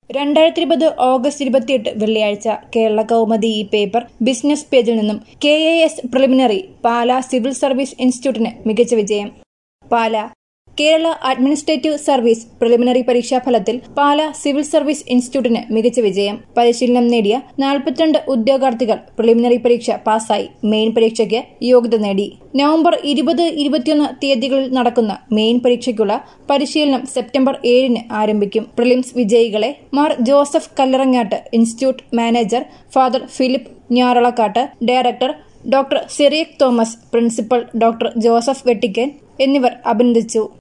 2020 August 28 വെള്ളിയാഴ്ച കേരള കൗമുദി ഈ paper business പേജിൽ നിന്നും KAS preliminary Pala civil service ഇൻസ്റ്റിറ്റ്യൂട്ടിന് മികച്ച വിജയം. Pala Kerala administrative service preliminary പരീക്ഷാഫലത്തിൽ പാലാ സിവിൽ സർവീസ് ഇൻസ്റ്റിറ്റ്യൂട്ടിന് മികച്ച വിജയം. പരിശീലനം നേടിയ 42 ഉദ്യോഗാർത്ഥികൾ പ്രിലിമിനറി പരീക്ഷ പാസ്സായി മെയിൻ പരീക്ഷയ്ക്ക് യോഗ്യത നേടി. നവംബർ 20-21 തീയതികളിൽ നടക്കുന്ന മെയിൻ പരീക്ഷയ്ക്കുള്ള പരിശീലനം സെപ്റ്റംബർ 7-ന് ആരംഭിക്കും. പ്രിലിംസ് വിജയികളെ Mar Joseph Kallarangatt, institute manager father Philip Njaralakkatt, director doctor Cyriac Thomas, principal doctor Joseph Vettickan എന്നിവർ അഭിനന്ദിച്ചു.